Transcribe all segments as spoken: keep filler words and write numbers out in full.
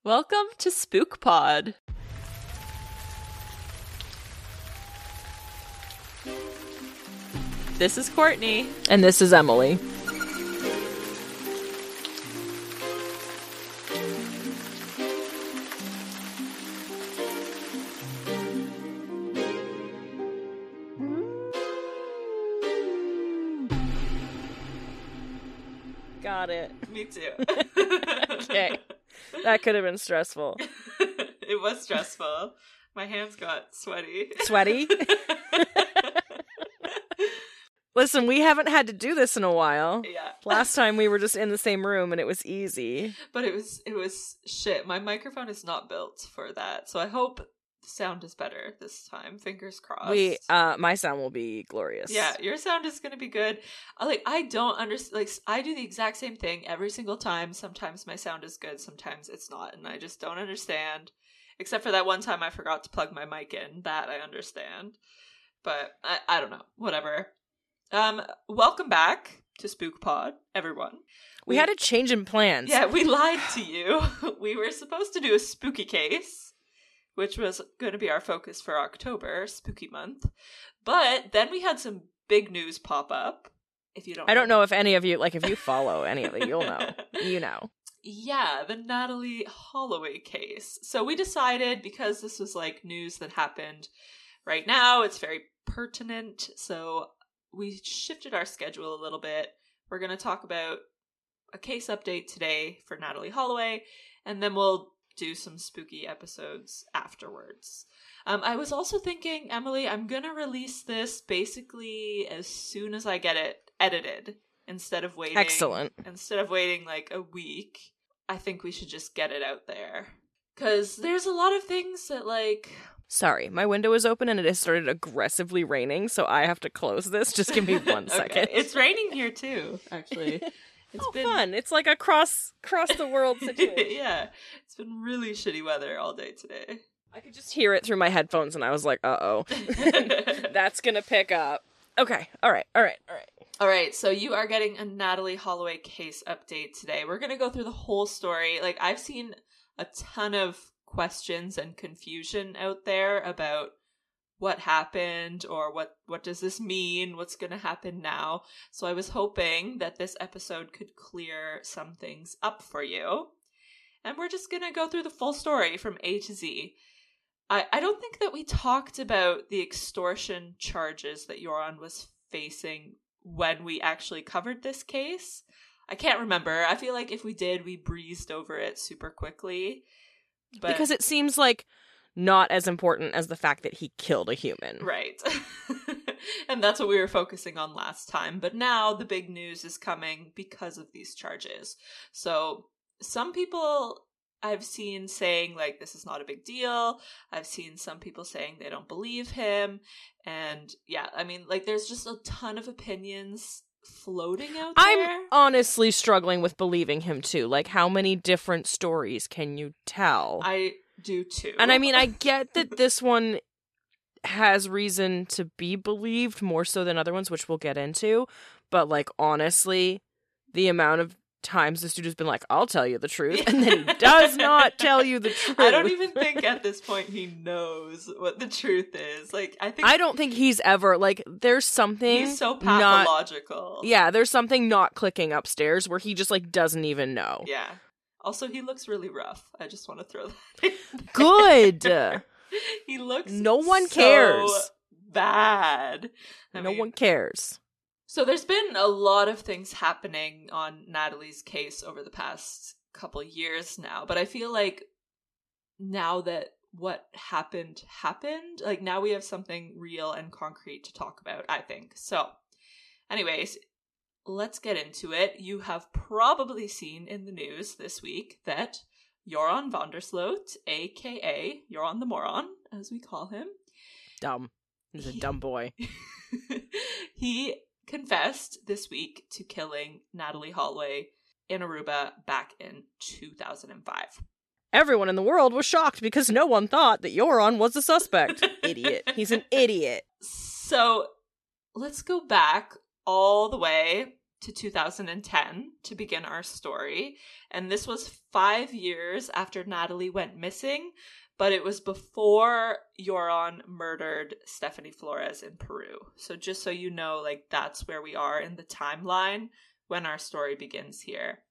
Welcome to Spook Pod. This is Courtney. And this is Emily. Got it. Me too. Okay. That could have been stressful. It was stressful. My hands got sweaty. Sweaty? Listen, we haven't had to do this in a while. Yeah. Last time we were just in the same room and it was easy. But it was it was shit. My microphone is not built for that. So I hope the sound is better this time. Fingers crossed. We uh my sound will be glorious. Yeah, your sound is going to be good. I, like I don't understand, like I do the exact same thing every single time. Sometimes my sound is good, sometimes it's not, and I just don't understand. Except for that one time I forgot to plug my mic in. That I understand. But I, I don't know. Whatever. Um, welcome back to Spook Pod, everyone. We, we had a change in plans. Yeah, we lied to you. We were supposed to do a spooky case, which was going to be our focus for October, spooky month. But then we had some big news pop up. If you don't, I know. don't know if any of you, like, if you follow any of it, you'll know. You know. Yeah, the Natalee Holloway case. So we decided, because this was like news that happened right now, it's very pertinent. So we shifted our schedule a little bit. We're going to talk about a case update today for Natalee Holloway, and then we'll do some spooky episodes afterwards. Um, I was also thinking, Emily, I'm going to release this basically as soon as I get it edited, instead of waiting. Excellent. Instead of waiting like a week. I think we should just get it out there. Because there's a lot of things that, like... Sorry, my window is open and it has started aggressively raining, so I have to close this. Just give me one okay. second. It's raining here too, actually. It's oh, been fun. It's like a cross, cross the world situation. Yeah, it's been really shitty weather all day today. I could just hear it through my headphones and I was like, uh-oh. That's gonna pick up. Okay, all right, all right, all right. All right, so you are getting a Natalee Holloway case update today. We're going to go through the whole story. Like, I've seen a ton of questions and confusion out there about what happened or what, what does this mean? What's going to happen now? So I was hoping that this episode could clear some things up for you. And we're just going to go through the full story from A to Z. I, I don't think that we talked about the extortion charges that Joran was facing when we actually covered this case. I can't remember. I feel like if we did, we breezed over it super quickly. But... Because it seems like not as important as the fact that he killed a human. Right. And that's what we were focusing on last time. But now the big news is coming because of these charges. So some people I've seen saying, like, this is not a big deal. I've seen some people saying they don't believe him. And yeah, I mean, like, there's just a ton of opinions floating out there. I'm honestly struggling with believing him too. Like, how many different stories can you tell? I do too. And I mean, I get that this one has reason to be believed more so than other ones, which we'll get into. But, like, honestly, the amount of times this dude has been like, I'll tell you the truth, and then he does not tell you the truth. I don't even think at this point he knows what the truth is. Like, I think I don't think he's ever, like, there's something he's so not, pathological. yeah, there's something not clicking upstairs where he just, like, doesn't even know. Yeah. Also, he looks really rough. I just want to throw that in there. Good. He looks no one so cares. Bad. I no mean, one cares. So there's been a lot of things happening on Natalee's case over the past couple years now, but I feel like now that what happened happened, like now we have something real and concrete to talk about, I think. So anyways, let's get into it. You have probably seen in the news this week that Joran van der Sloot, aka Joran the Moron, as we call him. Dumb. He's a he, dumb boy. He confessed this week to killing Natalee Holloway in Aruba back in two thousand five. Everyone in the world was shocked because no one thought that Joran was a suspect. Idiot. He's an idiot. So let's go back all the way to two thousand ten to begin our story. And this was five years after Natalie went missing, but it was before Joran murdered Stephanie Flores in Peru. So just so you know, like, that's where we are in the timeline when our story begins here.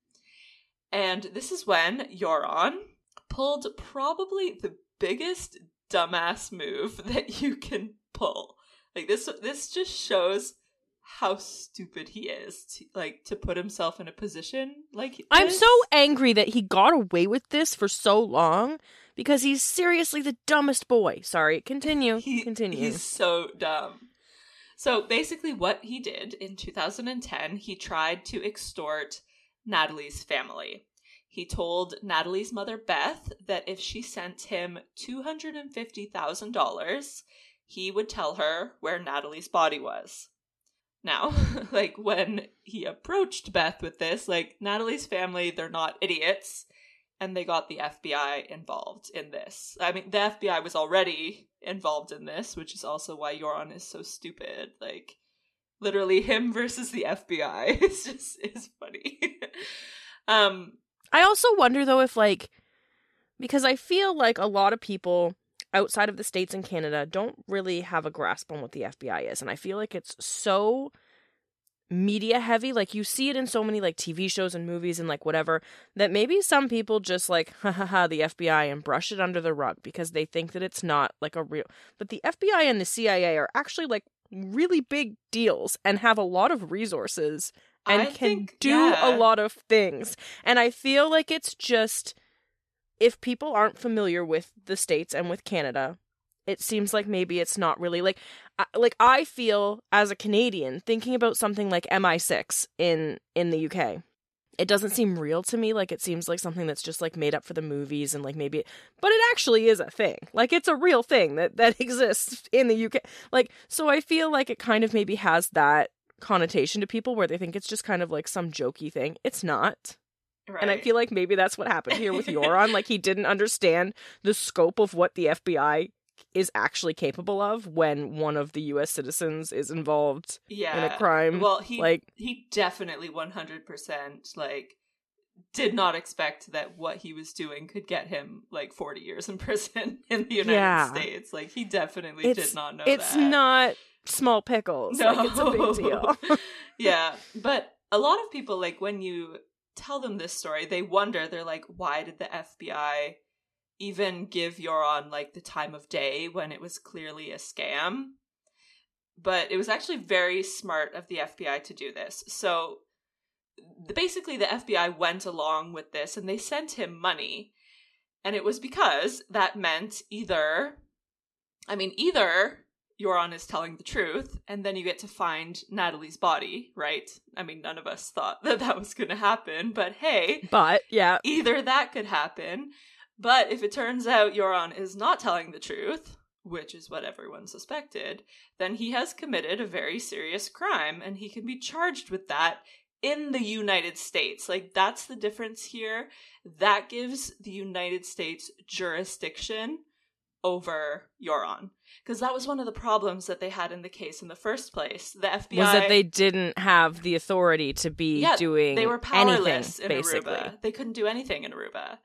And this is when Joran pulled probably the biggest dumbass move that you can pull. Like, this this just shows how stupid he is, to, like, to put himself in a position like this. I'm so angry that he got away with this for so long, because he's seriously the dumbest boy. Sorry, continue, he, continue. He's so dumb. So basically what he did in two thousand ten, he tried to extort Natalie's family. He told Natalie's mother, Beth, that if she sent him two hundred fifty thousand dollars, he would tell her where Natalie's body was. Now, like, when he approached Beth with this, like, Natalie's family, they're not idiots, and they got the F B I involved in this. I mean, the F B I was already involved in this, which is also why Joran is so stupid. Like, literally him versus the F B I is just, is funny. um, I also wonder, though, if, like, because I feel like a lot of people outside of the States and Canada don't really have a grasp on what the F B I is. And I feel like it's so media heavy. Like, you see it in so many, like, T V shows and movies and, like, whatever, that maybe some people just, like, ha ha ha, the F B I, and brush it under the rug because they think that it's not, like, a real... But the F B I and the C I A are actually, like, really big deals and have a lot of resources and I can think, do yeah. a lot of things. And I feel like it's just... if people aren't familiar with the States and with Canada, it seems like maybe it's not really, like, I, like I feel as a Canadian thinking about something like M I six in, in the U K. It doesn't seem real to me. Like, it seems like something that's just, like, made up for the movies and, like, maybe, but it actually is a thing. Like, it's a real thing that, that exists in the U K. Like, so I feel like it kind of maybe has that connotation to people where they think it's just kind of like some jokey thing. It's not. Right. And I feel like maybe that's what happened here with Joran. Like, he didn't understand the scope of what the F B I is actually capable of when one of the U S citizens is involved yeah. in a crime. Well, he like he definitely one hundred percent like did not expect that what he was doing could get him like forty years in prison in the United yeah. States. Like, he definitely it's, did not know it's that. It's not small pickles. No. Like, it's a big deal. Yeah. But a lot of people, like, when you tell them this story, they wonder, they're like, why did the F B I even give Joran like the time of day when it was clearly a scam? But it was actually very smart of the F B I to do this. So basically the F B I went along with this and they sent him money, and it was because that meant either I mean either Joran is telling the truth, and then you get to find Natalie's body, right? I mean, none of us thought that that was going to happen, but hey. But, yeah. Either that could happen, but if it turns out Joran is not telling the truth, which is what everyone suspected, then he has committed a very serious crime, and he can be charged with that in the United States. Like, that's the difference here. That gives the United States jurisdiction over Joran. Because that was one of the problems that they had in the case in the first place. The F B I... was that they didn't have the authority to be yeah, doing they were powerless anything, in basically. Aruba. They couldn't do anything in Aruba.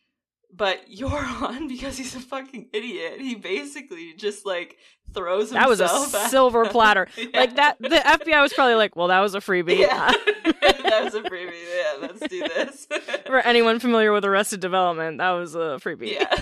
But Joran, because he's a fucking idiot, he basically just, like, throws that himself was a at silver platter. yeah. Like, that, the F B I was probably like, well, that was a freebie. Yeah. That was a freebie. Yeah, let's do this. For anyone familiar with Arrested Development, that was a freebie. Yeah.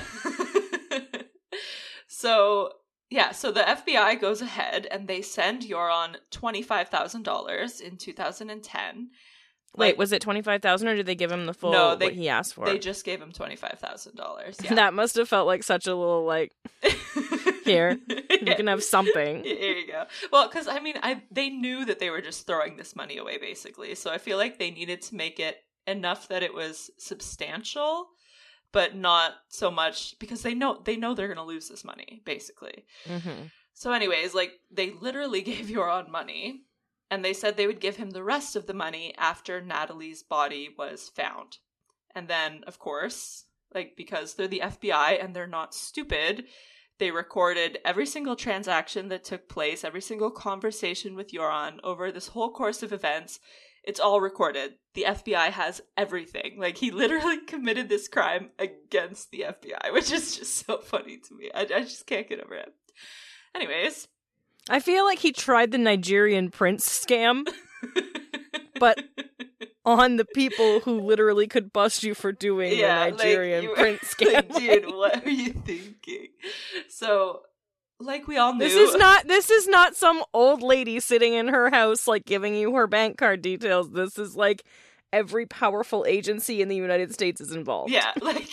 So, yeah, so the F B I goes ahead and they send Joran twenty-five thousand dollars in two thousand ten. Wait, Like, was it twenty-five thousand dollars or did they give him the full, No, they- what he asked for? they just gave him twenty-five thousand dollars. Yeah. That must have felt like such a little, like, here, you can have something. Here you go. Well, because, I mean, I they knew that they were just throwing this money away, basically. So I feel like they needed to make it enough that it was substantial, but not so much, because they know they know they're going to lose this money, basically. Mm-hmm. So anyways, like, they literally gave Joran money, and they said they would give him the rest of the money after Natalie's body was found. And then, of course, like, because they're the F B I and they're not stupid, they recorded every single transaction that took place, every single conversation with Joran over this whole course of events, It's all recorded. The F B I has everything. Like, he literally committed this crime against the F B I, which is just so funny to me. I, I just can't get over it. Anyways. I feel like he tried the Nigerian prince scam, but on the people who literally could bust you for doing yeah, the Nigerian like, prince scam. Like, dude, what are you thinking? So, like we all knew, this is not this is not some old lady sitting in her house like giving you her bank card details. This is like every powerful agency in the United States is involved. Yeah, like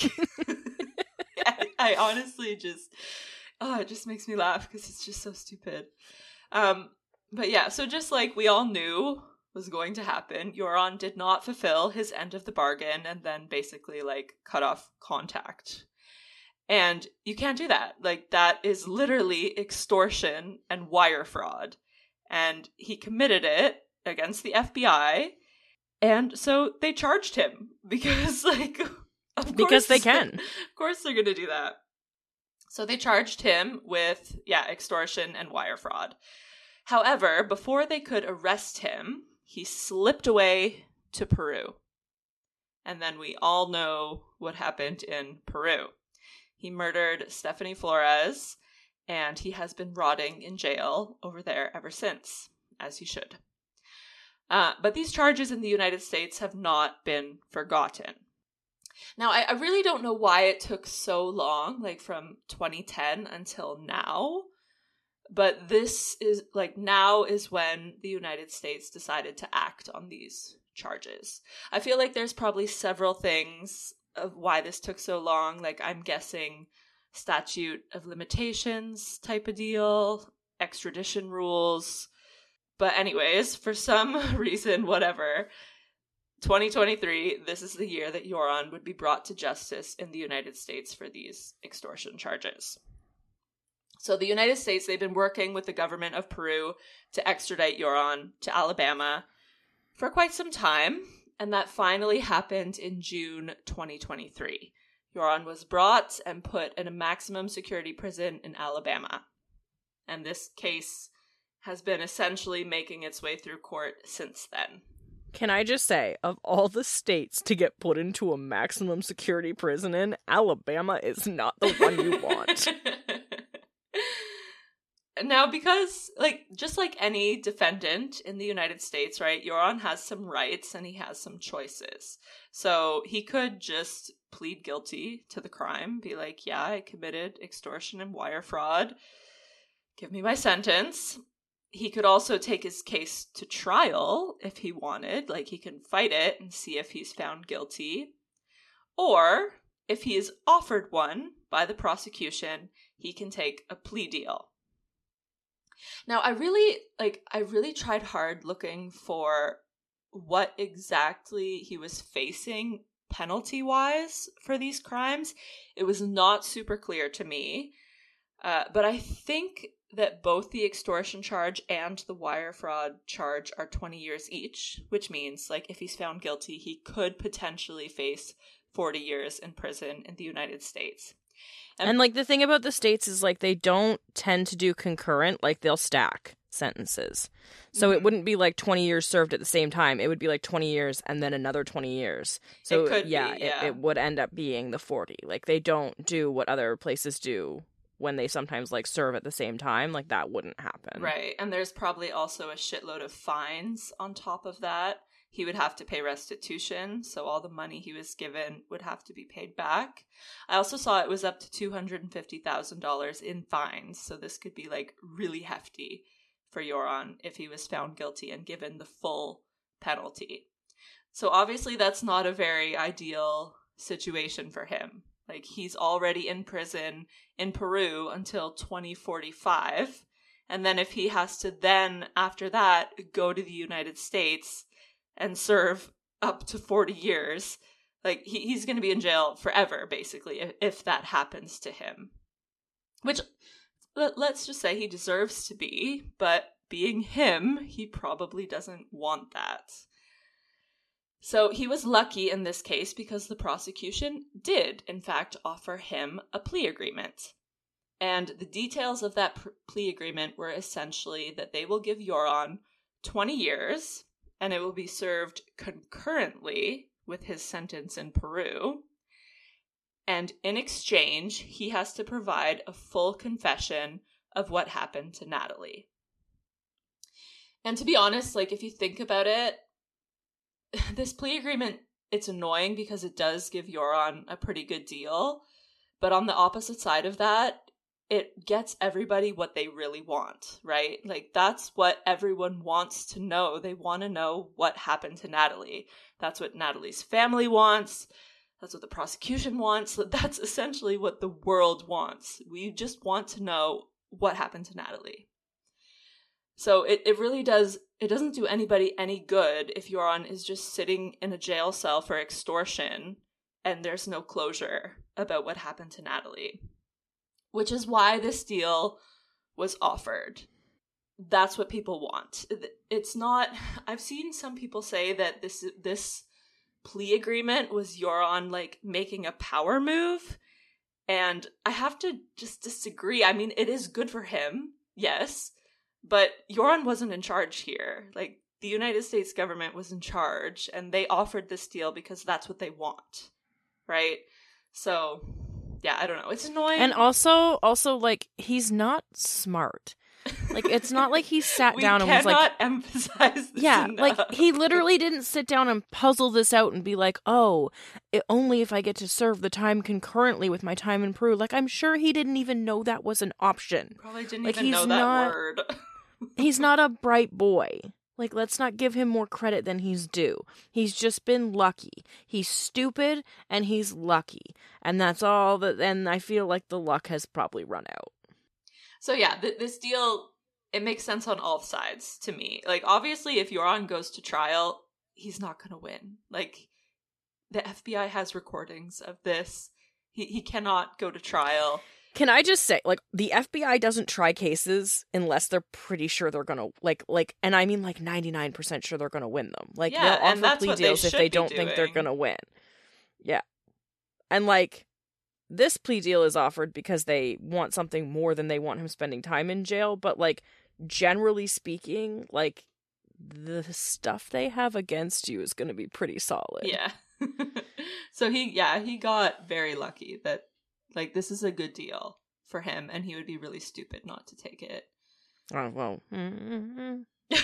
I, I honestly just oh, it just makes me laugh because it's just so stupid. Um, but yeah, so just like we all knew was going to happen, Joran did not fulfill his end of the bargain and then basically like cut off contact. And you can't do that. Like, that is literally extortion and wire fraud. And he committed it against the F B I. And so they charged him because like of because course, they can. Of course they're going to do that. So they charged him with, yeah, extortion and wire fraud. However, before they could arrest him, he slipped away to Peru. And then we all know what happened in Peru. He murdered Stephanie Flores, and he has been rotting in jail over there ever since, as he should. Uh, but these charges in the United States have not been forgotten. Now, I, I really don't know why it took so long, like from twenty ten until now. But this is, like, now is when the United States decided to act on these charges. I feel like there's probably several things of why this took so long. Like, I'm guessing statute of limitations type of deal, extradition rules. But anyways, for some reason, whatever, twenty twenty-three, this is the year that Joran would be brought to justice in the United States for these extortion charges. So the United States, they've been working with the government of Peru to extradite Joran to Alabama for quite some time, and that finally happened in June twenty twenty-three. Joran was brought and put in a maximum security prison in Alabama. And this case has been essentially making its way through court since then. Can I just say, of all the states to get put into a maximum security prison in, Alabama is not the one you want. Now, because, like, just like any defendant in the United States, right, Joran has some rights and he has some choices. So he could just plead guilty to the crime, be like, yeah, I committed extortion and wire fraud. Give me my sentence. He could also take his case to trial if he wanted. Like, he can fight it and see if he's found guilty. Or, if he is offered one by the prosecution, he can take a plea deal. Now, I really, like, I really tried hard looking for what exactly he was facing penalty-wise for these crimes. It was not super clear to me. Uh, but I think that both the extortion charge and the wire fraud charge are twenty years each, which means, like, if he's found guilty, he could potentially face forty years in prison in the United States. And, and, like, the thing about the states is, like, they don't tend to do concurrent. Like, they'll stack sentences. So mm-hmm. It wouldn't be, like, twenty years served at the same time. It would be, like, twenty years and then another twenty years. So, it could yeah, be, yeah. It, it would end up being the forty. Like, they don't do what other places do when they sometimes, like, serve at the same time. Like, that wouldn't happen. Right. And there's probably also a shitload of fines on top of that. He would have to pay restitution, so all the money he was given would have to be paid back. I also saw it was up to two hundred fifty thousand dollars in fines, so this could be, like, really hefty for Joran if he was found guilty and given the full penalty. So obviously that's not a very ideal situation for him. Like, he's already in prison in Peru until twenty forty-five, and then if he has to then, after that, go to the United States and serve up to forty years, like, he, he's going to be in jail forever, basically, if, if that happens to him. Which, let, let's just say he deserves to be, but being him, he probably doesn't want that. So he was lucky in this case because the prosecution did, in fact, offer him a plea agreement. And the details of that pr- plea agreement were essentially that they will give Joran twenty years, and it will be served concurrently with his sentence in Peru. And in exchange, he has to provide a full confession of what happened to Natalie. And to be honest, like, if you think about it, this plea agreement, it's annoying because it does give Joran a pretty good deal. But on the opposite side of that, it gets everybody what they really want, right? Like, that's what everyone wants to know. They want to know what happened to Natalie. That's what Natalie's family wants. That's what the prosecution wants. That's essentially what the world wants. We just want to know what happened to Natalie. So it, it really does, it doesn't do anybody any good if Joran is just sitting in a jail cell for extortion and there's no closure about what happened to Natalie. Which is why this deal was offered. That's what people want. It's not, I've seen some people say that this this plea agreement was Joran, like, making a power move. And I have to just disagree. I mean, it is good for him, yes. But Joran wasn't in charge here. Like, the United States government was in charge. And they offered this deal because that's what they want. Right? So, yeah, I don't know. It's annoying. And also, also, like, he's not smart. Like, it's not like he sat down and was like... We cannot emphasize this Yeah, enough. like, he literally didn't sit down and puzzle this out and be like, oh, it, only if I get to serve the time concurrently with my time in Peru. Like, I'm sure he didn't even know that was an option. Probably didn't like, even he's know that not, word. He's not a bright boy. Like, let's not give him more credit than he's due. He's just been lucky. He's stupid, and he's lucky. And that's all that, and I feel like the luck has probably run out. So yeah, th- this deal, it makes sense on all sides to me. Like, obviously, if Joran goes to trial, he's not going to win. Like, the F B I has recordings of this. He he cannot go to trial. Can I just say, like, the F B I doesn't try cases unless they're pretty sure they're gonna, like, like, and I mean, like, ninety-nine percent sure they're gonna win them. Like, Yeah, they'll and offer that's plea what they deals if should they be don't think they're doing. gonna win. Yeah. And, like, this plea deal is offered because they want something more than they want him spending time in jail, but, like, generally speaking, like, the stuff they have against you is gonna be pretty solid. Yeah. So he, yeah, he got very lucky that, like, this is a good deal for him, and he would be really stupid not to take it. Oh, well. Mm-hmm.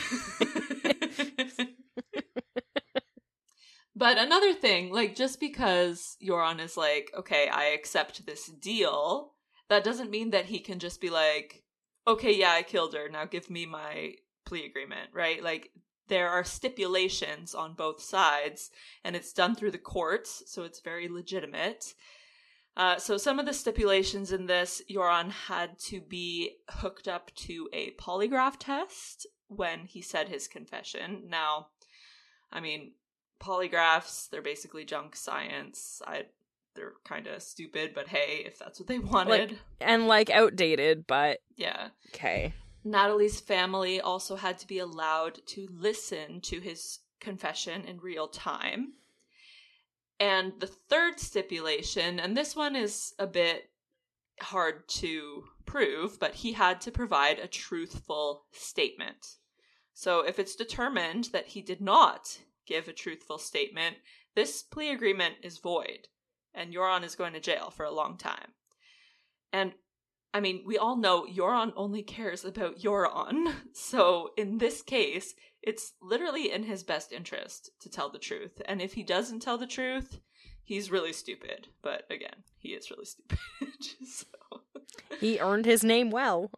But another thing, like, just because Joran is like, okay, I accept this deal, that doesn't mean that he can just be like, okay, yeah, I killed her, now give me my plea agreement, right? Like, there are stipulations on both sides, and it's done through the courts, so it's very legitimate. Uh, so some of the stipulations in this, Joran had to be hooked up to a polygraph test when he said his confession. Now, I mean, polygraphs, they're basically junk science. I, they're kind of stupid, but hey, if that's what they wanted. Like, and, like, outdated, but... Yeah. Okay. Natalie's family also had to be allowed to listen to his confession in real time. And the third stipulation, and this one is a bit hard to prove, but he had to provide a truthful statement. So if it's determined that he did not give a truthful statement, this plea agreement is void, and Joran is going to jail for a long time. And I mean, we all know Joran only cares about Joran, so in this case, it's literally in his best interest to tell the truth. And if he doesn't tell the truth, he's really stupid. But again, he is really stupid. So. He earned his name well.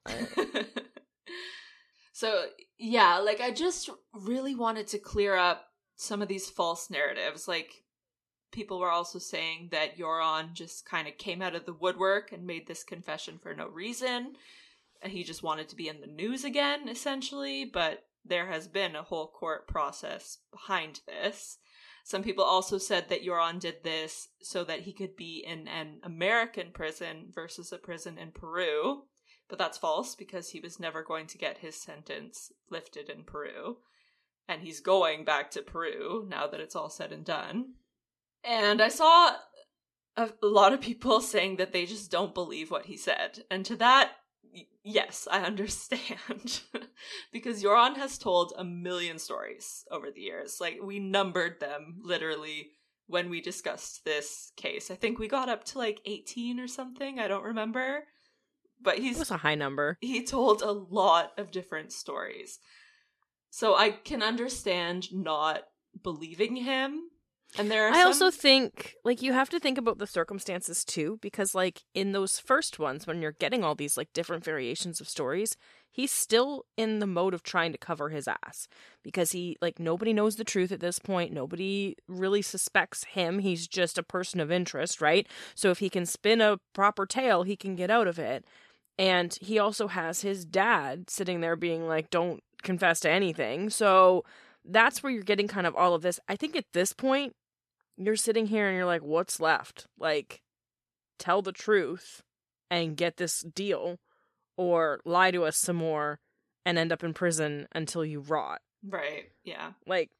So, yeah, like, I just really wanted to clear up some of these false narratives. Like, people were also saying that Joran just kind of came out of the woodwork and made this confession for no reason. And he just wanted to be in the news again, essentially. But there has been a whole court process behind this. Some people also said that Joran did this so that he could be in an American prison versus a prison in Peru. But that's false, because he was never going to get his sentence lifted in Peru. And he's going back to Peru now that it's all said and done. And I saw a lot of people saying that they just don't believe what he said. And to that, y- yes, I understand. Because Joran has told a million stories over the years. Like, we numbered them, literally, when we discussed this case. I think we got up to, like, eighteen or something. I don't remember. But he's... It was a high number. He told a lot of different stories. So I can understand not believing him. And there are I some... also think, like, you have to think about the circumstances, too, because, like, in those first ones, when you're getting all these, like, different variations of stories, he's still in the mode of trying to cover his ass. Because he, like, nobody knows the truth at this point. Nobody really suspects him. He's just a person of interest, right? So if he can spin a proper tale, he can get out of it. And he also has his dad sitting there being like, don't confess to anything. So that's where you're getting kind of all of this. I think at this point, you're sitting here and you're like, what's left? Like, tell the truth and get this deal, or lie to us some more and end up in prison until you rot. Right, yeah. Like,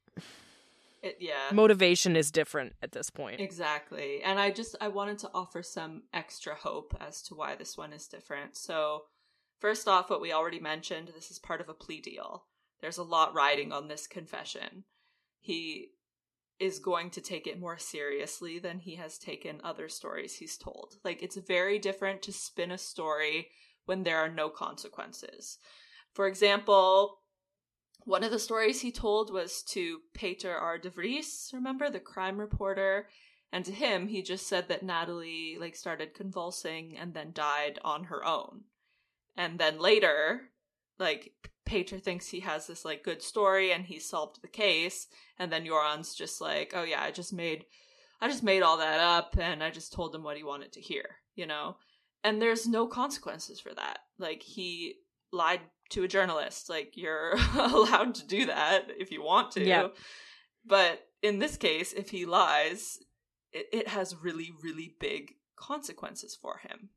it, yeah. Motivation is different at this point. Exactly. And I just, I wanted to offer some extra hope as to why this one is different. So, first off, what we already mentioned, this is part of a plea deal. There's a lot riding on this confession. He is going to take it more seriously than he has taken other stories he's told. Like, it's very different to spin a story when there are no consequences. For example, one of the stories he told was to Peter R. de Vries, remember, the crime reporter? And to him, he just said that Natalie, like, started convulsing and then died on her own. And then later, like, Peter thinks he has this, like, good story and he solved the case. And then Joran's just like, oh yeah, I just made, I just made all that up and I just told him what he wanted to hear, you know? And there's no consequences for that. Like, he lied to a journalist. Like, you're allowed to do that if you want to. Yeah. But in this case, if he lies, it, it has really, really big consequences for him.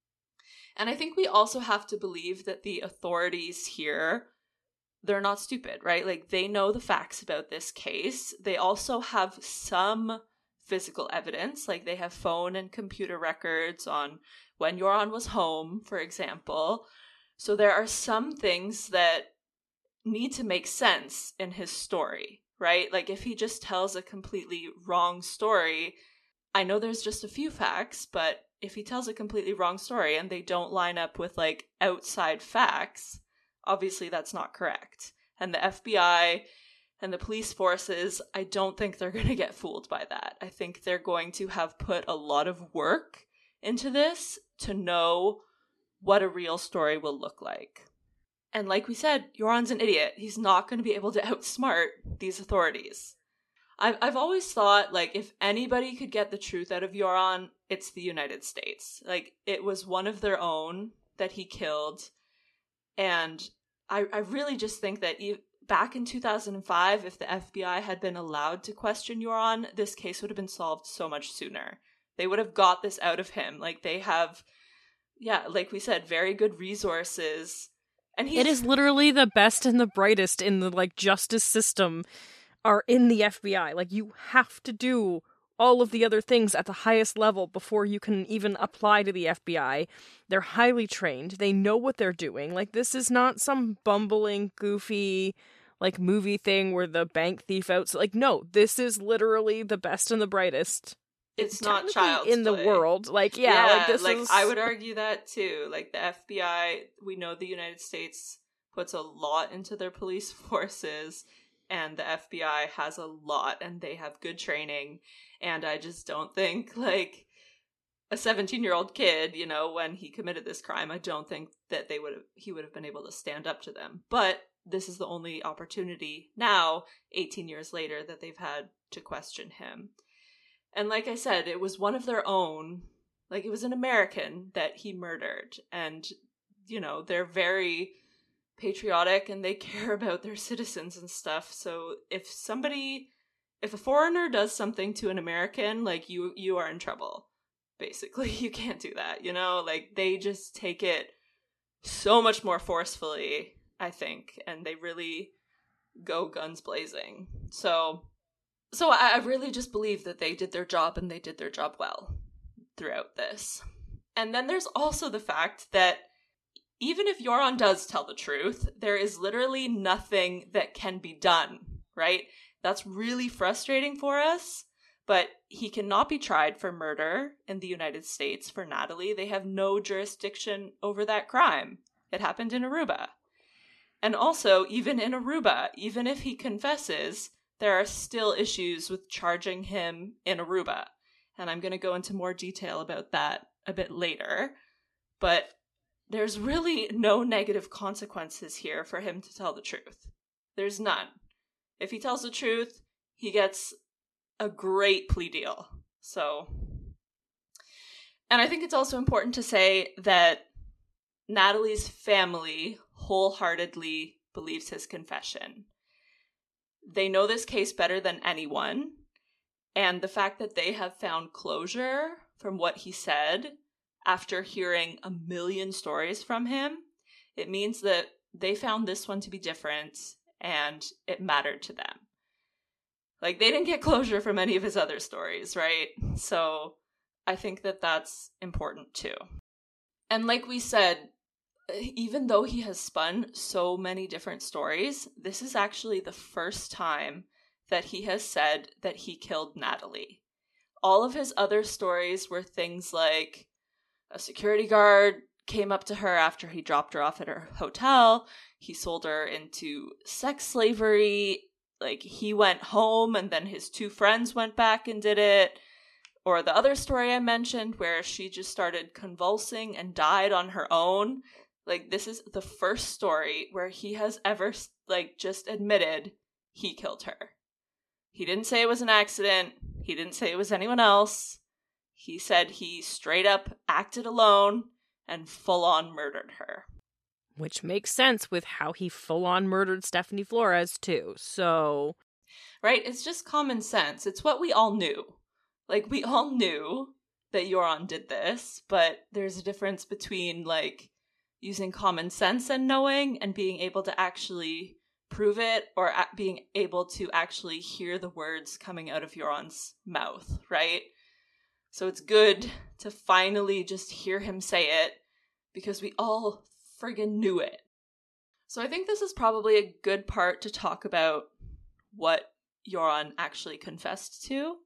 And I think we also have to believe that the authorities here, they're not stupid, right? Like, they know the facts about this case. They also have some physical evidence. Like, they have phone and computer records on when Joran was home, for example. So there are some things that need to make sense in his story, right? Like, if he just tells a completely wrong story, I know there's just a few facts, but if he tells a completely wrong story and they don't line up with, like, outside facts, obviously that's not correct. And the F B I and the police forces, I don't think they're going to get fooled by that. I think they're going to have put a lot of work into this to know what a real story will look like. And like we said, Joran's an idiot. He's not going to be able to outsmart these authorities. I've, I've always thought, like, if anybody could get the truth out of Joran, it's the United States. Like, it was one of their own that he killed. And I, I really just think that e- back in two thousand five, if the F B I had been allowed to question Joran, this case would have been solved so much sooner. They would have got this out of him. Like, they have, yeah, like we said, very good resources. And he's... It is literally the best and the brightest in the, like, justice system are in the F B I. Like, you have to do all of the other things at the highest level before you can even apply to the F B I. They're highly trained. They know what they're doing. Like, this is not some bumbling, goofy, like, movie thing where the bank thief outs. Like, no, this is literally the best and the brightest. It's not child's in the play. world. Like, yeah, yeah like this like, is... I would argue that too. Like, the F B I, we know the United States puts a lot into their police forces, and the F B I has a lot, and they have good training, and I just don't think, like, a seventeen-year-old kid, you know, when he committed this crime, I don't think that they would have, he would have been able to stand up to them. But this is the only opportunity now, eighteen years later, that they've had to question him. And like I said, it was one of their own, like, it was an American that he murdered. And, you know, they're very patriotic and they care about their citizens and stuff. So if somebody, if a foreigner does something to an American, like, you, you are in trouble. Basically, you can't do that, you know? Like, they just take it so much more forcefully, I think. And they really go guns blazing. So... So I really just believe that they did their job and they did their job well throughout this. And then there's also the fact that even if Euron does tell the truth, there is literally nothing that can be done, right? That's really frustrating for us, but he cannot be tried for murder in the United States for Natalie. They have no jurisdiction over that crime. It happened in Aruba. And also, even in Aruba, even if he confesses, there are still issues with charging him in Aruba. And I'm going to go into more detail about that a bit later. But there's really no negative consequences here for him to tell the truth. There's none. If he tells the truth, he gets a great plea deal. So, and I think it's also important to say that Natalie's family wholeheartedly believes his confession. They know this case better than anyone, and the fact that they have found closure from what he said after hearing a million stories from him, it means that they found this one to be different and it mattered to them. Like, they didn't get closure from any of his other stories, right? So I think that that's important too. And like we said, even though he has spun so many different stories, this is actually the first time that he has said that he killed Natalie. All of his other stories were things like a security guard came up to her after he dropped her off at her hotel. He sold her into sex slavery. Like, he went home and then his two friends went back and did it. Or the other story I mentioned where she just started convulsing and died on her own. Like, this is the first story where he has ever, like, just admitted he killed her. He didn't say it was an accident. He didn't say it was anyone else. He said he straight up acted alone and full-on murdered her. Which makes sense with how he full-on murdered Stephanie Flores, too, so... Right? It's just common sense. It's what we all knew. Like, we all knew that Euron did this, but there's a difference between, like, using common sense and knowing and being able to actually prove it, or a- being able to actually hear the words coming out of Euron's mouth, right? So it's good to finally just hear him say it, because we all friggin' knew it. So I think this is probably a good part to talk about what Euron actually confessed to.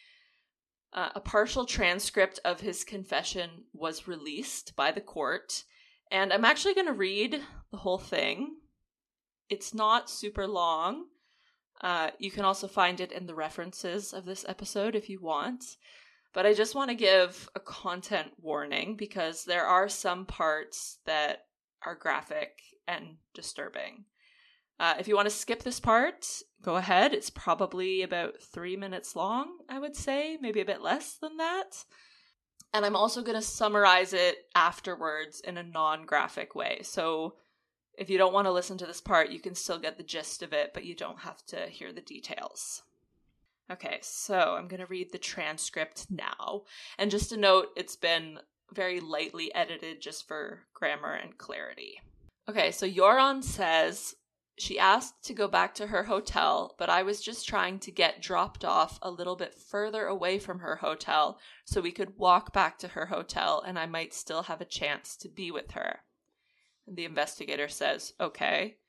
Uh, a partial transcript of his confession was released by the court, and I'm actually going to read the whole thing. It's not super long. Uh, you can also find it in the references of this episode if you want. But I just want to give a content warning because there are some parts that are graphic and disturbing. Uh, if you want to skip this part, go ahead. It's probably about three minutes long, I would say, maybe a bit less than that. And I'm also going to summarize it afterwards in a non-graphic way. So if you don't want to listen to this part, you can still get the gist of it, but you don't have to hear the details. Okay, so I'm going to read the transcript now. And just a note, it's been very lightly edited just for grammar and clarity. Okay, so Euron says, she asked to go back to her hotel, but I was just trying to get dropped off a little bit further away from her hotel so we could walk back to her hotel and I might still have a chance to be with her. And the investigator says, okay.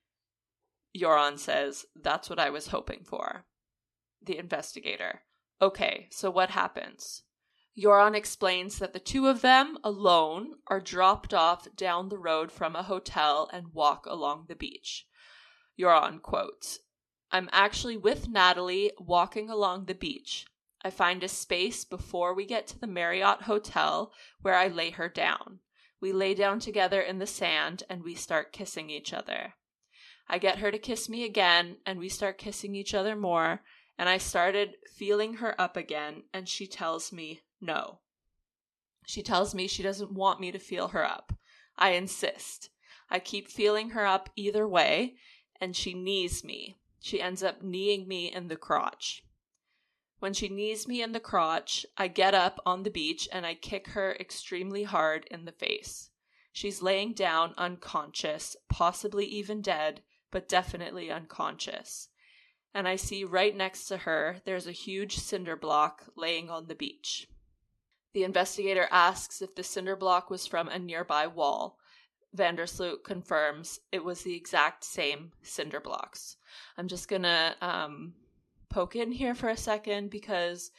Euron says, that's what I was hoping for. The investigator, okay, so what happens? Euron explains that the two of them, alone, are dropped off down the road from a hotel and walk along the beach. Euron quotes, I'm actually with Natalie walking along the beach. I find a space before we get to the Marriott Hotel where I lay her down. We lay down together in the sand and we start kissing each other. I get her to kiss me again and we start kissing each other more, and I started feeling her up again and she tells me no. She tells me she doesn't want me to feel her up. I insist. I keep feeling her up either way, and she knees me. She ends up kneeing me in the crotch. When she knees me in the crotch, I get up on the beach and I kick her extremely hard in the face. She's laying down unconscious, possibly even dead, but definitely unconscious. And I see right next to her, there's a huge cinder block laying on the beach. The investigator asks if the cinder block was from a nearby wall. Vandersloot confirms it was the exact same cinder blocks. I'm just gonna um, poke in here for a second because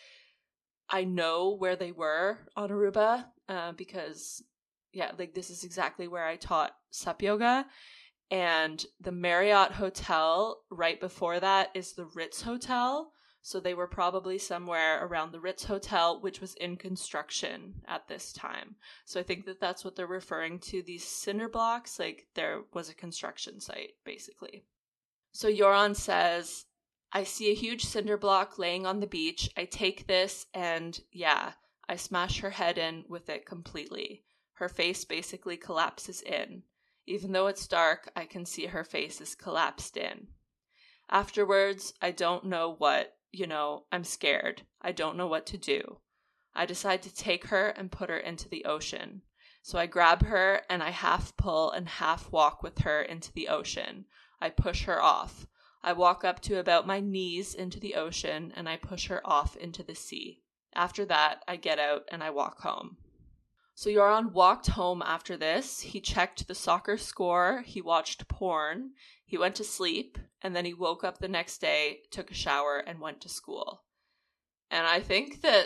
I know where they were on Aruba uh, because, yeah, like this is exactly where I taught sup yoga. And the Marriott Hotel right before that is the Ritz Hotel. So they were probably somewhere around the Ritz Hotel, which was in construction at this time. So I think that that's what they're referring to, these cinder blocks. Like there was a construction site, basically. So Joran says, I see a huge cinder block laying on the beach. I take this and, yeah, I smash her head in with it completely. Her face basically collapses in. Even though it's dark, I can see her face is collapsed in. Afterwards, I don't know what, you know, I'm scared. I don't know what to do. I decide to take her and put her into the ocean. So I grab her and I half pull and half walk with her into the ocean. I push her off. I walk up to about my knees into the ocean and I push her off into the sea. After that, I get out and I walk home. So Joran walked home after this. He checked the soccer score. He watched porn. He went to sleep. And then he woke up the next day, took a shower, and went to school. And I think that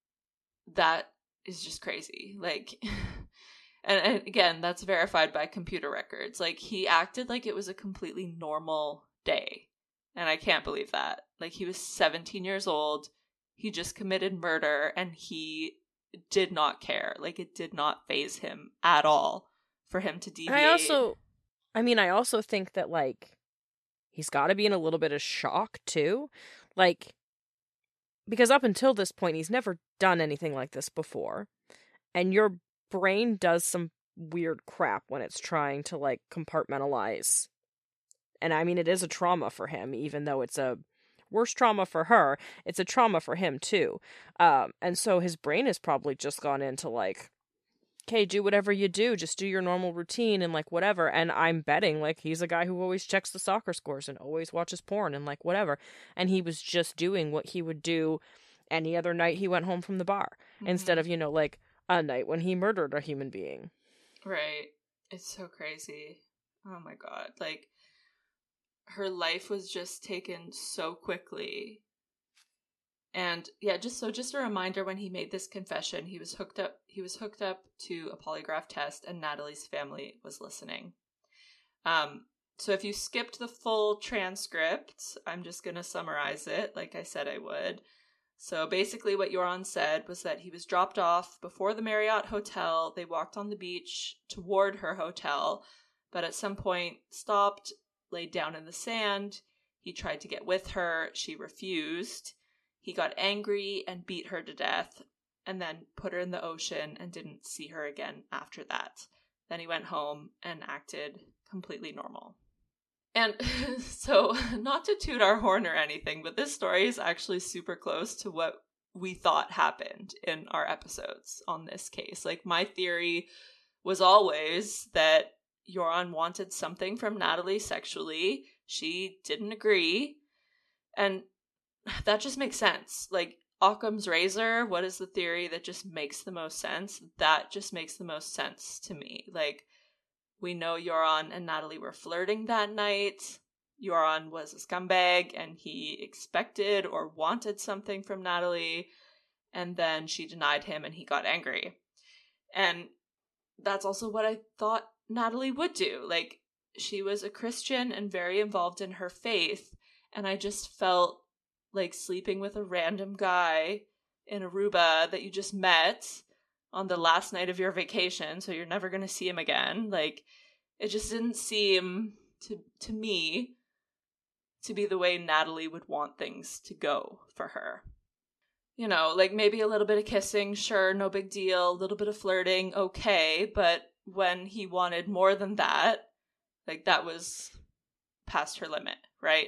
that is just crazy. Like, and, and again, that's verified by computer records. Like, he acted like it was a completely normal day. And I can't believe that. Like, he was seventeen years old. He just committed murder and he did not care. Like, it did not faze him at all for him to deviate. I also, I mean, I also think that, like, he's got to be in a little bit of shock, too. Like, because up until this point, he's never done anything like this before. And your brain does some weird crap when it's trying to, like, compartmentalize. And, I mean, it is a trauma for him, even though it's a worse trauma for her, it's a trauma for him too. Um, and so his brain has probably just gone into like, okay, do whatever you do, just do your normal routine and like whatever. And I'm betting like he's a guy who always checks the soccer scores and always watches porn and like whatever. And he was just doing what he would do any other night he went home from the bar, mm-hmm. instead of, you know, like a night when he murdered a human being. Right. It's so crazy. Oh my God. Like, her life was just taken so quickly. And yeah, just so just a reminder, when he made this confession, he was hooked up he was hooked up to a polygraph test and Natalie's family was listening. Um so if you skipped the full transcript, I'm just going to summarize it like I said I would. So basically what Joran said was that he was dropped off before the Marriott Hotel. They walked on the beach toward her hotel, but at some point stopped, laid down in the sand. He tried to get with her. She refused. He got angry and beat her to death and then put her in the ocean and didn't see her again after that. Then he went home and acted completely normal. And so, not to toot our horn or anything, but this story is actually super close to what we thought happened in our episodes on this case. Like, my theory was always that Joran wanted something from Natalie sexually. She didn't agree. And that just makes sense. Like, Occam's razor, what is the theory that just makes the most sense? That just makes the most sense to me. Like, we know Joran and Natalie were flirting that night. Joran was a scumbag and he expected or wanted something from Natalie. And then she denied him and he got angry. And that's also what I thought Natalie would do. Like, she was a Christian and very involved in her faith, and I just felt like sleeping with a random guy in Aruba that you just met on the last night of your vacation, so you're never going to see him again. Like, it just didn't seem to to me to be the way Natalie would want things to go for her. You know, like maybe a little bit of kissing, sure, no big deal, a little bit of flirting, okay, but when he wanted more than that, like that was past her limit, right?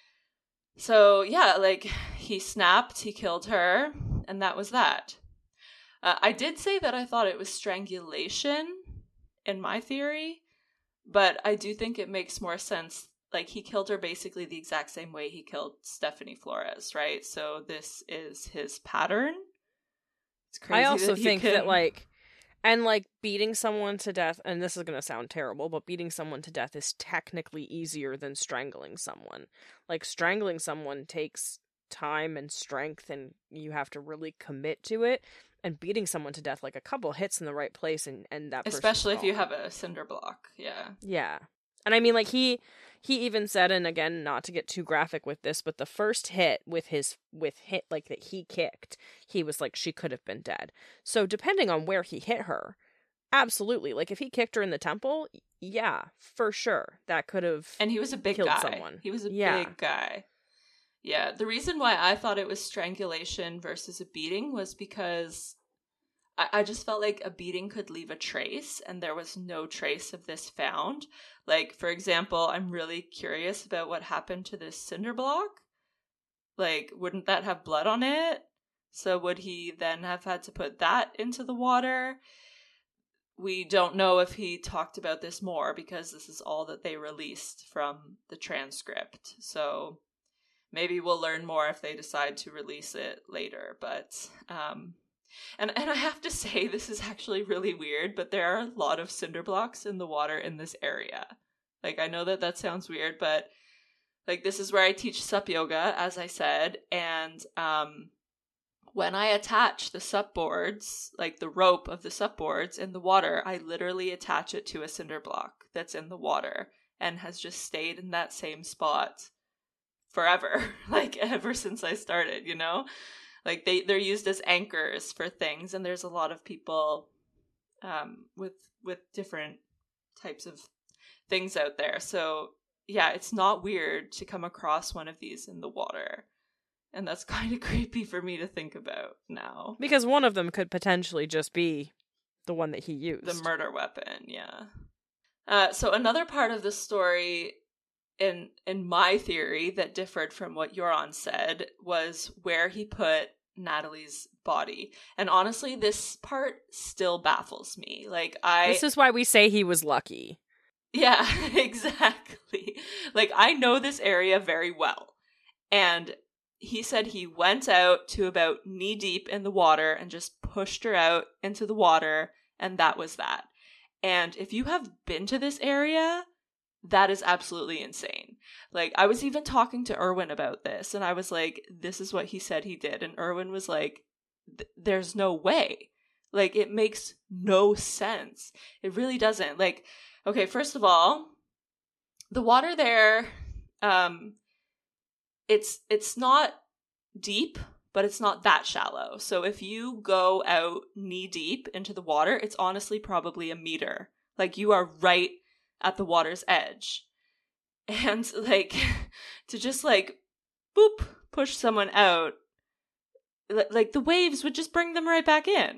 So yeah, like he snapped, he killed her, and that was that. Uh, I did say that I thought it was strangulation in my theory, but I do think it makes more sense. Like, he killed her basically the exact same way he killed Stephanie Flores, right? So this is his pattern. It's crazy. I also that think can... that, like, And, like, beating someone to death, and this is going to sound terrible, but beating someone to death is technically easier than strangling someone. Like, strangling someone takes time and strength, and you have to really commit to it. And beating someone to death, like, a couple hits in the right place, and, and that person's Especially if you gone. have a cinder block, yeah. Yeah. And I mean, like, he he even said, and again, not to get too graphic with this, but the first hit with his, with hit, like, that he kicked, he was like, she could have been dead. So depending on where he hit her, absolutely. Like, if he kicked her in the temple, yeah, for sure. That could have And he was a big killed guy. someone. He was a Yeah. big guy. Yeah, the reason why I thought it was strangulation versus a beating was because I, I just felt like a beating could leave a trace, and there was no trace of this found. Like, for example, I'm really curious about what happened to this cinder block. Like, wouldn't that have blood on it? So would he then have had to put that into the water? We don't know if he talked about this more because this is all that they released from the transcript. So maybe we'll learn more if they decide to release it later. But, um, and, and I have to say, this is actually really weird, but there are a lot of cinder blocks in the water in this area. Like, I know that that sounds weird, but, like, this is where I teach sup yoga, as I said, and, um, when I attach the sup boards, like the rope of the sup boards in the water, I literally attach it to a cinder block that's in the water and has just stayed in that same spot forever, like ever since I started, you know? Like they, they're used as anchors for things, and there's a lot of people um, with with different types of things out there. So yeah, it's not weird to come across one of these in the water. And that's kind of creepy for me to think about now. Because one of them could potentially just be the one that he used. The murder weapon, yeah. Uh, so another part of the story, in in my theory, that differed from what Yoron said, was where he put Natalie's body. And honestly, this part still baffles me. Like, I... This is why we say he was lucky. Yeah, exactly. Like, I know this area very well. And he said he went out to about knee deep in the water and just pushed her out into the water, and that was that. And if you have been to this area, that is absolutely insane. Like, I was even talking to Erwin about this, and I was like, this is what he said he did. And Erwin was like, there's no way. Like, it makes no sense. It really doesn't. Like, okay, first of all, the water there, um, It's it's not deep, but it's not that shallow. So if you go out knee deep into the water, it's honestly probably a meter. Like, you are right at the water's edge. And, like, to just, like, boop, push someone out, like, the waves would just bring them right back in.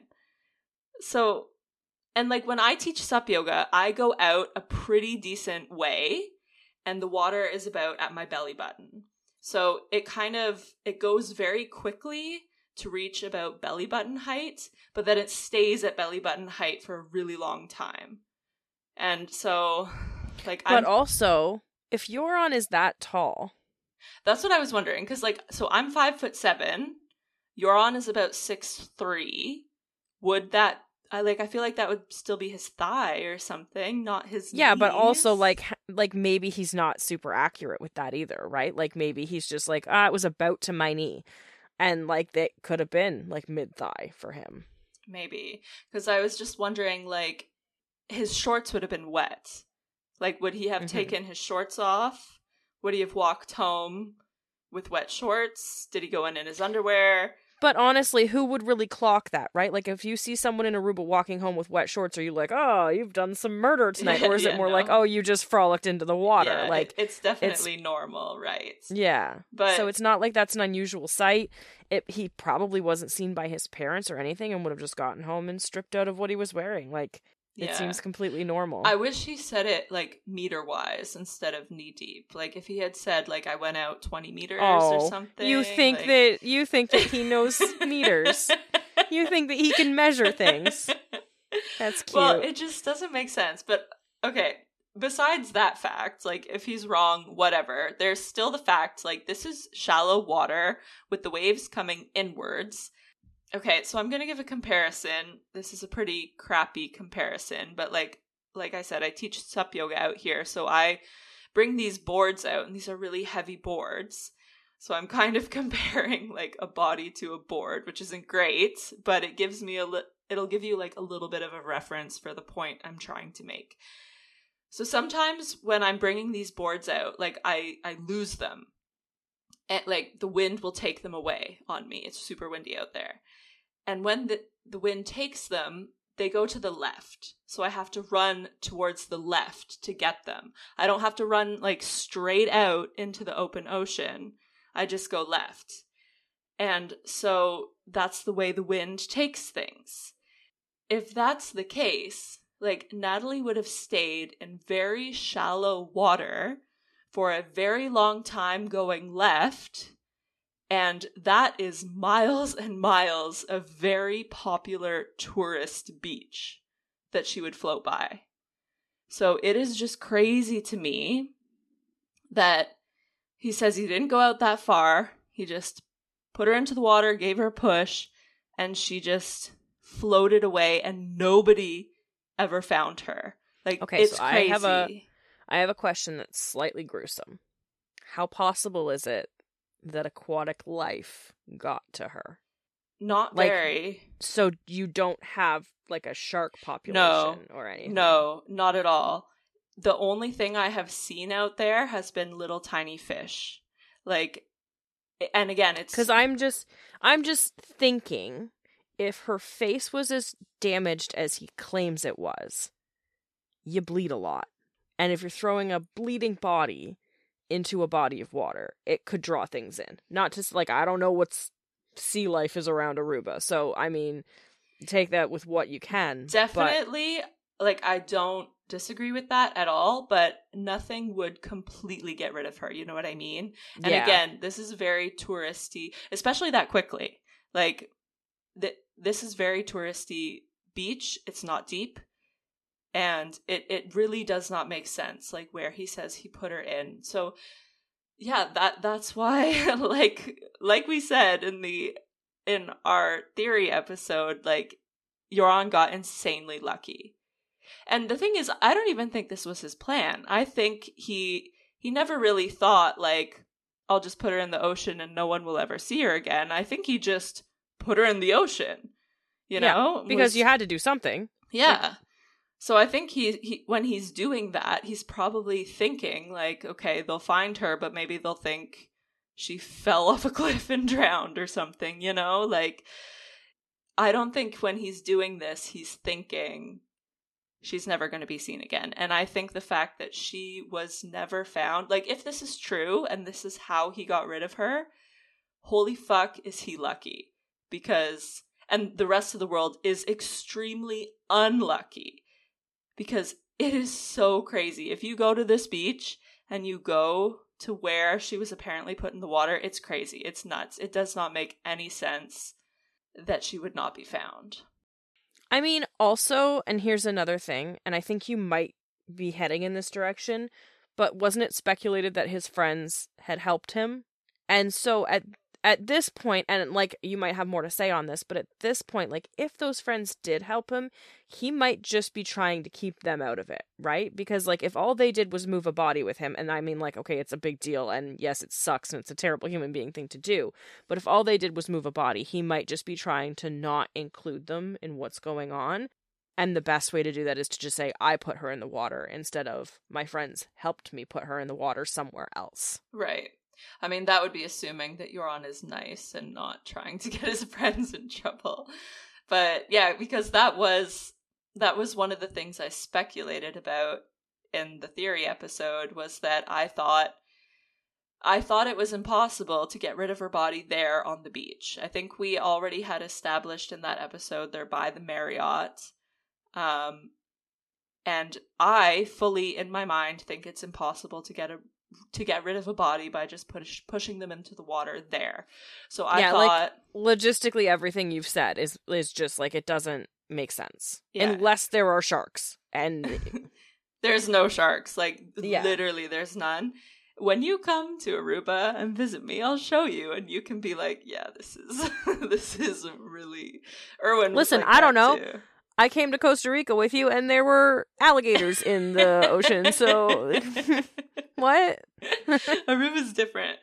So, and, like, when I teach sup yoga, I go out a pretty decent way, and the water is about at my belly button. So it kind of, it goes very quickly to reach about belly button height, but then it stays at belly button height for a really long time. And so, like, But I'm, also, if Yoron is that tall... That's what I was wondering, because, like, so I'm five foot seven, Yoron is about six three. Would that, I like, I feel like that would still be his thigh or something, not his Yeah, knees. but also, like, like maybe he's not super accurate with that either, right? Like, maybe he's just like, ah, it was about to my knee. And, like, that could have been, like, mid-thigh for him. Maybe. Because I was just wondering, like, his shorts would have been wet. Like, would he have Mhm. taken his shorts off? Would he have walked home with wet shorts? Did he go in in his underwear? But honestly, who would really clock that, right? Like, if you see someone in Aruba walking home with wet shorts, are you like, oh, you've done some murder tonight? Or is Yeah, it more no. like, oh, you just frolicked into the water? Yeah, like, it, it's definitely normal, right? yeah. But So it's not like that's an unusual sight. It, he probably wasn't seen by his parents or anything and would have just gotten home and stripped out of what he was wearing. Like, it yeah. seems completely normal. I wish he said it, like, meter-wise instead of knee-deep. Like, if he had said, like, I went out twenty meters oh, or something. you think like... that you think that he knows meters. You think that he can measure things. That's cute. Well, it just doesn't make sense. But, okay, besides that fact, like, if he's wrong, whatever, there's still the fact, like, this is shallow water with the waves coming inwards. Okay, so I'm going to give a comparison. This is a pretty crappy comparison, but like like I said, I teach sup yoga out here, so I bring these boards out, and these are really heavy boards. So I'm kind of comparing like a body to a board, which isn't great, but it gives me a li- it'll give you like a little bit of a reference for the point I'm trying to make. So sometimes when I'm bringing these boards out, like I I lose them. And like the wind will take them away on me. It's super windy out there. And when the the wind takes them, they go to the left. So I have to run towards the left to get them. I don't have to run like straight out into the open ocean. I just go left. And so that's the way the wind takes things. If that's the case, like Natalie would have stayed in very shallow water for a very long time going left. And that is miles and miles of very popular tourist beach that she would float by. So it is just crazy to me that he says he didn't go out that far. He just put her into the water, gave her a push, and she just floated away and nobody ever found her. Like, okay, it's so crazy. I have a, I have a question that's slightly gruesome. How possible is it that aquatic life got to her? Not like, very. So you don't have like a shark population no, or anything? No, not at all. The only thing I have seen out there has been little tiny fish. Like, and again, it's... Because I'm just, I'm just thinking, if her face was as damaged as he claims it was, you bleed a lot. And if you're throwing a bleeding body into a body of water, it could draw things in. Not just like, I don't know what's sea life is around Aruba. So, I mean, take that with what you can. Definitely, but... like, I don't disagree with that at all, but nothing would completely get rid of her. You know what I mean? And yeah. again, this is very touristy, especially that quickly. Like, th- this is very touristy beach. It's not deep. And it, it really does not make sense, like where he says he put her in. So yeah, that that's why, like like we said in the in our theory episode, like Joran got insanely lucky. And the thing is, I don't even think this was his plan. I think he he never really thought like, I'll just put her in the ocean and no one will ever see her again. I think he just put her in the ocean. You know? Yeah, because was, you had to do something. Yeah. Like, so I think he, he, when he's doing that, he's probably thinking, like, okay, they'll find her, but maybe they'll think she fell off a cliff and drowned or something, you know? Like, I don't think when he's doing this, he's thinking she's never going to be seen again. And I think the fact that she was never found, like, if this is true and this is how he got rid of her, holy fuck, is he lucky. Because, and the rest of the world is extremely unlucky. Because it is so crazy. If you go to this beach and you go to where she was apparently put in the water, it's crazy. It's nuts. It does not make any sense that she would not be found. I mean, also, and here's another thing, and I think you might be heading in this direction, but wasn't it speculated that his friends had helped him? And so at At this point, and like you might have more to say on this, but at this point, like if those friends did help him, he might just be trying to keep them out of it, right? Because like if all they did was move a body with him, and I mean like, okay, it's a big deal, and yes, it sucks, and it's a terrible human being thing to do, but if all they did was move a body, he might just be trying to not include them in what's going on. And the best way to do that is to just say, I put her in the water, instead of my friends helped me put her in the water somewhere else. Right. I mean, that would be assuming that Joran is nice and not trying to get his friends in trouble. But yeah, because that was that was one of the things I speculated about in the theory episode, was that I thought I thought it was impossible to get rid of her body there on the beach. I think we already had established in that episode they're by the Marriott. Um, and I fully, in my mind, think it's impossible to get a to get rid of a body by just push, pushing them into the water there. So I yeah, thought... like, logistically, everything you've said is is just, like, it doesn't make sense. Yeah. Unless there are sharks. And there's no sharks. Like, yeah. Literally, there's none. when you come to Aruba and visit me, I'll show you, and you can be like, yeah, this is this is really Erwin. Listen, like I don't know. Too. I came to Costa Rica with you, and there were alligators in the ocean. So what? Aruba's different.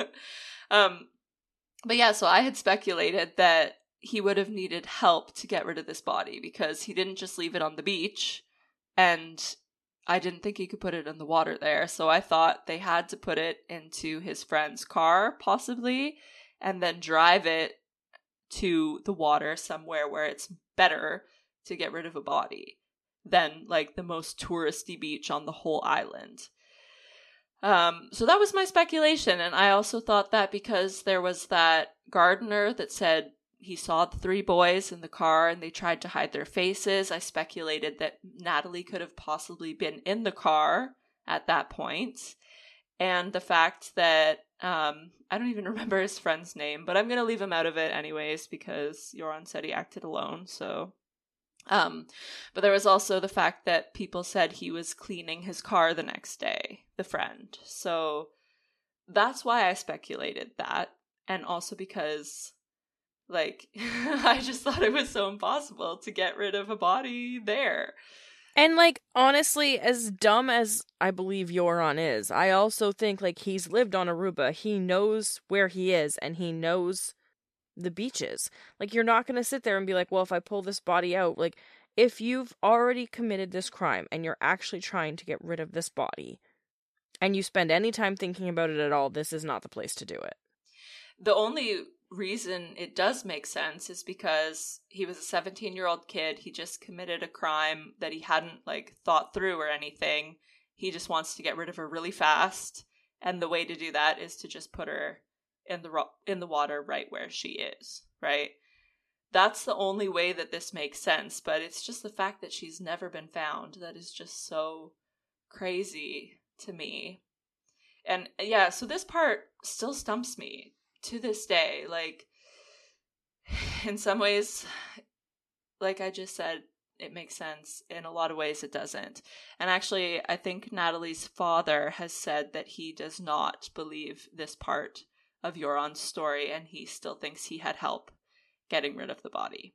um, but yeah, so I had speculated that he would have needed help to get rid of this body because he didn't just leave it on the beach, and I didn't think he could put it in the water there. So I thought they had to put it into his friend's car, possibly, and then drive it to the water somewhere where it's better to get rid of a body than like the most touristy beach on the whole island. Um, so that was my speculation. And I also thought that because there was that gardener that said he saw the three boys in the car and they tried to hide their faces, I speculated that Natalie could have possibly been in the car at that point. And the fact that, um, I don't even remember his friend's name, but I'm going to leave him out of it anyways because Joran said he acted alone, so... Um, but there was also the fact that people said he was cleaning his car the next day, the friend. So that's why I speculated that. And also because, like, I just thought it was so impossible to get rid of a body there. And, like, honestly, as dumb as I believe Joran is, I also think, like, he's lived on Aruba. He knows where he is, and he knows the beaches. Like, you're not going to sit there and be like, well, if I pull this body out, like, if you've already committed this crime and you're actually trying to get rid of this body and you spend any time thinking about it at all, this is not the place to do it. The only reason it does make sense is because he was a seventeen-year-old kid. He just committed a crime that he hadn't, like, thought through or anything. He just wants to get rid of her really fast. And the way to do that is to just put her in the ro- in the water right where she is, right? That's the only way that this makes sense, but it's just the fact that she's never been found that is just so crazy to me. And yeah, so this part still stumps me to this day. Like, in some ways, like I just said, it makes sense. In a lot of ways, it doesn't. And actually, I think Natalie's father has said that he does not believe this part of Joran's story, and he still thinks he had help getting rid of the body.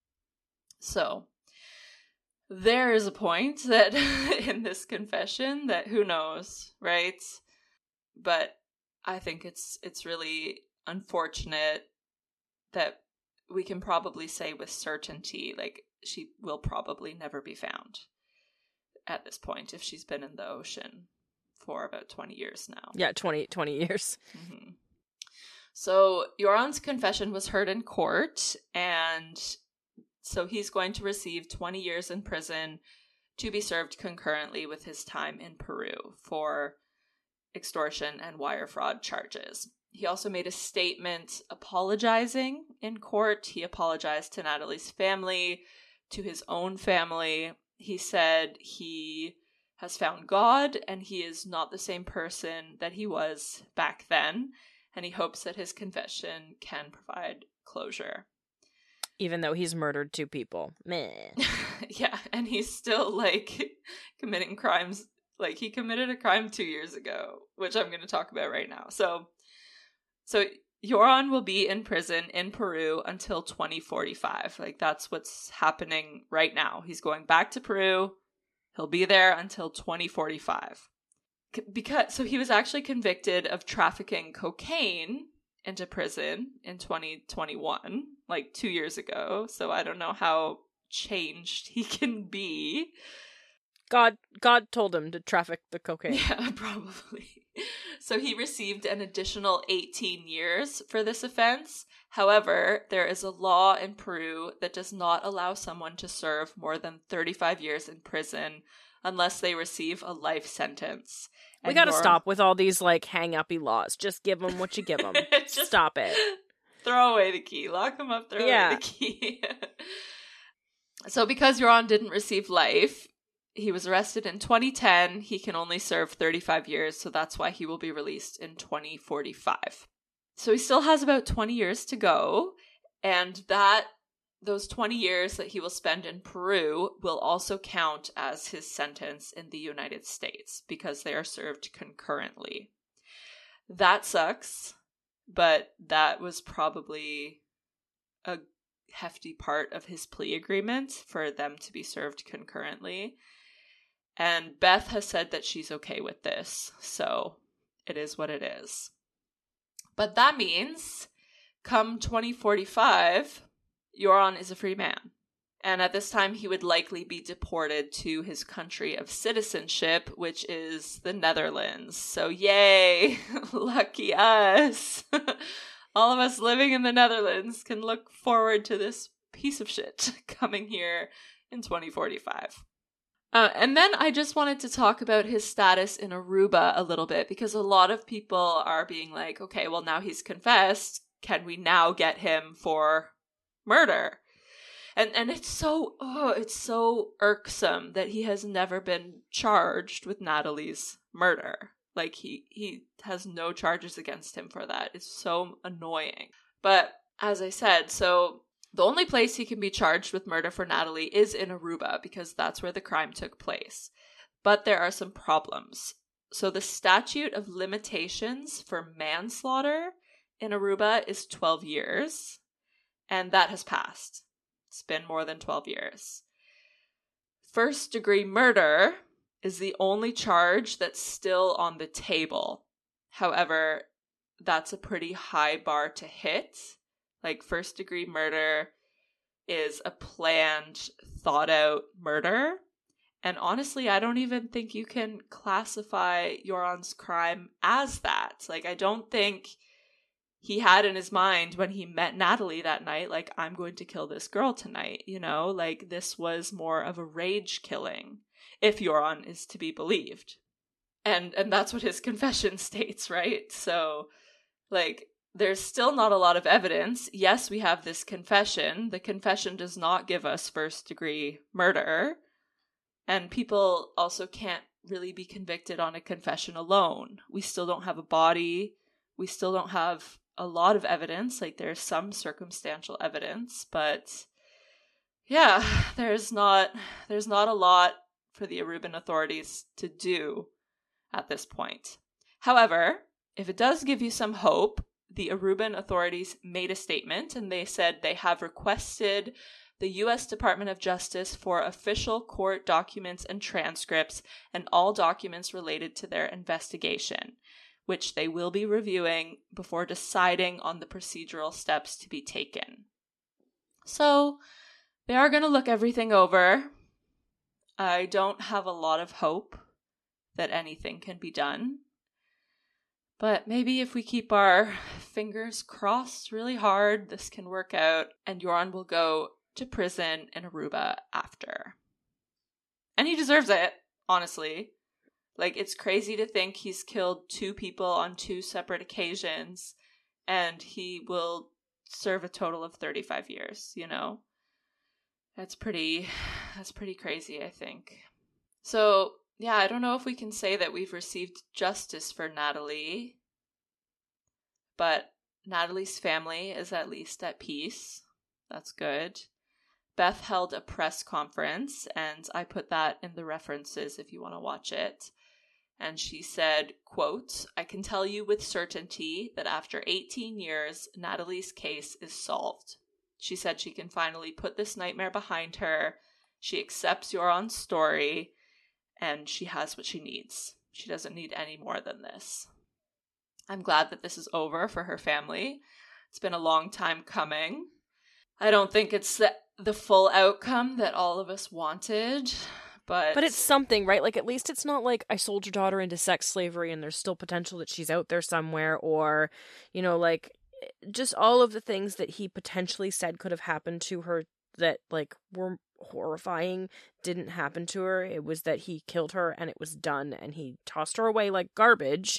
So there is a point that in this confession that who knows, right? But I think it's it's really unfortunate that we can probably say with certainty, like, she will probably never be found at this point if she's been in the ocean for about twenty years now. Yeah, twenty, twenty years. Mm-hmm. So Joran's confession was heard in court, and so he's going to receive twenty years in prison to be served concurrently with his time in Peru for extortion and wire fraud charges. He also made a statement apologizing in court. He apologized to Natalie's family, to his own family. He said he has found God and he is not the same person that he was back then. And he hopes that his confession can provide closure. Even though he's murdered two people. Meh. Yeah, and he's still, like, committing crimes. Like, he committed a crime two years ago, which I'm going to talk about right now. So, so Joran will be in prison in Peru until twenty forty-five. Like, that's what's happening right now. He's going back to Peru. He'll be there until twenty forty-five. Because so he was actually convicted of trafficking cocaine into prison in twenty twenty-one, like two years ago. So I don't know how changed he can be. God God told him to traffic the cocaine. Yeah, probably. So he received an additional eighteen years for this offense. However, there is a law in Peru that does not allow someone to serve more than thirty-five years in prison unless they receive a life sentence. We gotta Joran... stop with all these, like, hang-uppy laws. Just give them what you give them. Just stop it. Throw away the key. Lock them up, throw yeah. away the key. So because Joran didn't receive life, he was arrested in twenty ten. He can only serve thirty-five years, so that's why he will be released in twenty forty-five. So he still has about twenty years to go, and that those twenty years that he will spend in Peru will also count as his sentence in the United States because they are served concurrently. That sucks, but that was probably a hefty part of his plea agreement for them to be served concurrently. And Beth has said that she's okay with this, so it is what it is. But that means, come twenty forty-five, Joran is a free man. And at this time, he would likely be deported to his country of citizenship, which is the Netherlands. So yay! Lucky us! All of us living in the Netherlands can look forward to this piece of shit coming here in twenty forty-five. Uh, and then I just wanted to talk about his status in Aruba a little bit, because a lot of people are being like, okay, well, now he's confessed. Can we now get him for murder? And and it's so, oh, it's so irksome that he has never been charged with Natalie's murder. Like, he, he has no charges against him for that. It's so annoying. But as I said, so the only place he can be charged with murder for Natalie is in Aruba, because that's where the crime took place. But there are some problems. So the statute of limitations for manslaughter in Aruba is twelve years, and that has passed. It's been more than twelve years. First degree murder is the only charge that's still on the table. However, that's a pretty high bar to hit. Like, first degree murder is a planned, thought out murder. And honestly, I don't even think you can classify Joran's crime as that. Like, I don't think he had in his mind when he met Natalie that night, like, I'm going to kill this girl tonight, you know? Like, this was more of a rage killing, if Joran is to be believed. And and that's what his confession states, right? So, like, there's still not a lot of evidence. Yes, we have this confession. The confession does not give us first degree murder. And people also can't really be convicted on a confession alone. We still don't have a body. We still don't have a lot of evidence. Like, there's some circumstantial evidence, but yeah, there's not there's not a lot for the Aruban authorities to do at this point. However, if it does give you some hope, the Aruban authorities made a statement, and they said they have requested the U S Department of Justice for official court documents and transcripts and all documents related to their investigation, which they will be reviewing before deciding on the procedural steps to be taken. So, they are going to look everything over. I don't have a lot of hope that anything can be done. But maybe if we keep our fingers crossed really hard, this can work out, and Joran will go to prison in Aruba after. And he deserves it, honestly. Like, it's crazy to think he's killed two people on two separate occasions, and he will serve a total of thirty-five years, you know? That's pretty, that's pretty crazy, I think. So, yeah, I don't know if we can say that we've received justice for Natalie, but Natalie's family is at least at peace. That's good. Beth held a press conference, and I put that in the references if you want to watch it. And she said, quote, "I can tell you with certainty that after eighteen years, Natalie's case is solved. She said she can finally put this nightmare behind her. She accepts Joran's story, and she has what she needs. She doesn't need any more than this." I'm glad that this is over for her family. It's been a long time coming. I don't think it's the, the full outcome that all of us wanted, but... But it's something, right? Like, at least it's not like I sold your daughter into sex slavery and there's still potential that she's out there somewhere, or, you know, like, just all of the things that he potentially said could have happened to her that, like, were horrifying didn't happen to her. It was that he killed her and it was done and he tossed her away like garbage.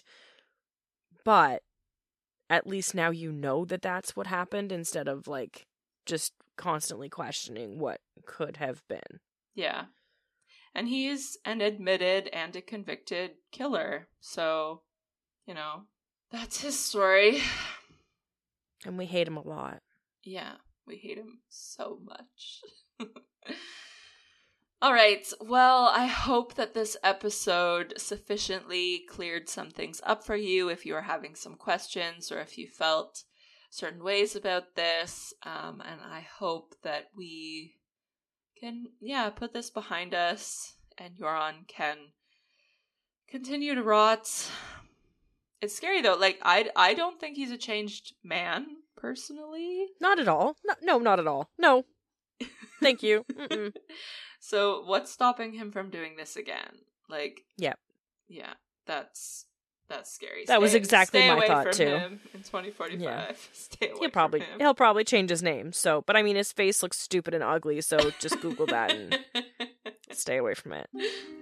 But at least now you know that that's what happened, instead of, like, just constantly questioning what could have been. Yeah. And he's an admitted and a convicted killer. So, you know, that's his story. And we hate him a lot. Yeah, we hate him so much. All right. Well, I hope that this episode sufficiently cleared some things up for you if you are having some questions or if you felt certain ways about this. Um, and I hope that we can, yeah, put this behind us and Euron can continue to rot. It's scary though. Like, I, I don't think he's a changed man, personally. Not at all. No, no not at all. No. Thank you. Mm-mm. So what's stopping him from doing this again? Like, yeah, yeah, that's that's scary. That stay, was exactly stay my away thought from too. Him in twenty forty-five, yeah. Stay away he'll probably from him. he'll probably change his name. So, but I mean, his face looks stupid and ugly. So just Google that and stay away from it.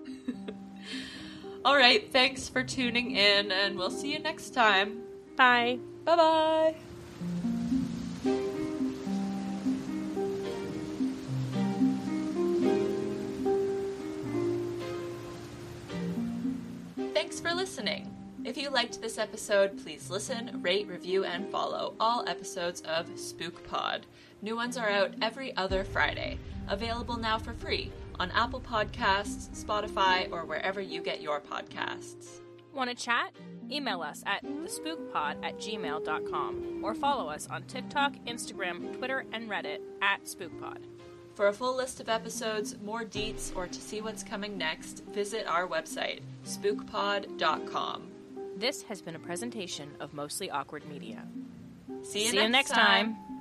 All right, thanks for tuning in, and we'll see you next time. Bye. Bye bye. Thanks for listening. If you liked this episode, please listen, rate, review, and follow all episodes of Spook Pod. New ones are out every other Friday. Available now for free on Apple Podcasts, Spotify, or wherever you get your podcasts. Want to chat? Email us at thespookpod at gmail dot com or follow us on TikTok, Instagram, Twitter, and Reddit at SpookPod. For a full list of episodes, more deets, or to see what's coming next, visit our website, spook pod dot com. This has been a presentation of Mostly Awkward Media. See you, See next, you next time. time.